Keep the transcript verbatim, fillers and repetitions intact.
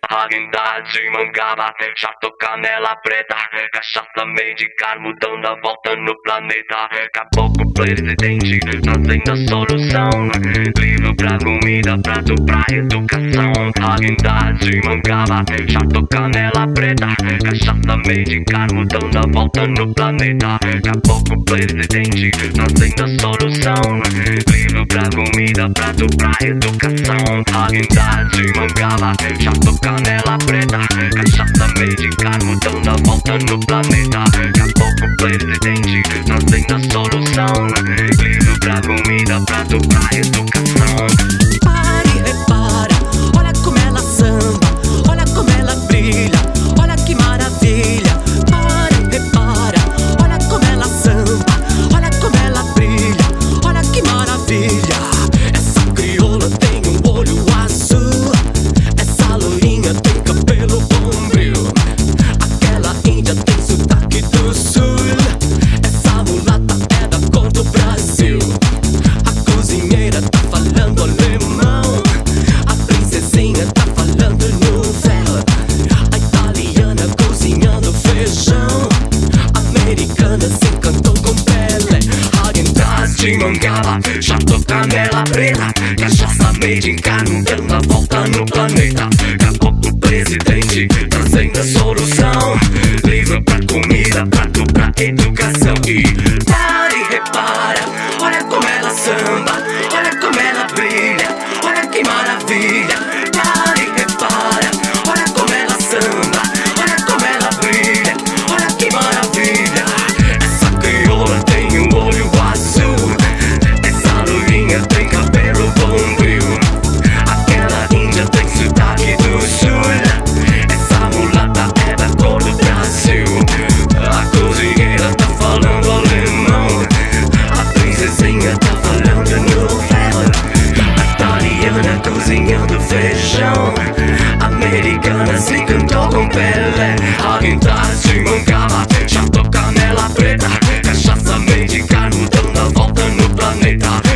Häagen-Dazs de mangaba, chato canela preta, cachaça medicar, mudando a volta no planeta. Caboclo presidente, trazendo a solução. Livro pra comida, prato pra educação. Häagen-Dazs de mangaba, chato canela preta, cachaça medicar, mudando a volta no planeta. Caboclo presidente, trazendo a solução. Livro pra comida, prato pra educação. Häagen-Dazs de mangaba, chato canela preta, cachaça medicar, mudando a volta no planeta. Caboclo presidente, trazendo a solução. Livro pra comida, prato pra educação. Pare e repara, olha como ela samba, olha como ela brilha, olha que maravilha. Pare e repara, olha como ela samba, olha como ela brilha, olha que maravilha. Essa crioula tem um olho azul, essa loirinha tem cabelo bombril, aquela índia tem sotaque do sul, essa mulata é da cor do Brasil. A cozinheira tá falando alemão, a princesinha tá falando novela, a italiana cozinhando feijão, a americana se encantou com Pelé. Häagen-Dazs de mangaba, chato canela preta, cachaça medicar, dando a volta no planeta. Caboclo presidente, trazendo a solução. Livro pra comida, prato pra educação. E para e repara, olha como ela samba, olha como ela brilha, olha que maravilha. Para e repara, olha como ela samba, olha como ela brilha, olha que maravilha. Essa crioula tem um olho azul, essa loirinha tem cabelo bombril, aquela índia tem sotaque do sul, essa mulata é da cor do Brasil. A cozinheira tá falando alemão, a princesinha tá falando novela, a italiana cozinhando feijão, a americana se encantou com Pelé. Häagen-Dazs de mangaba, chato canela preta, cachaça medicar, mudando a volta no planeta.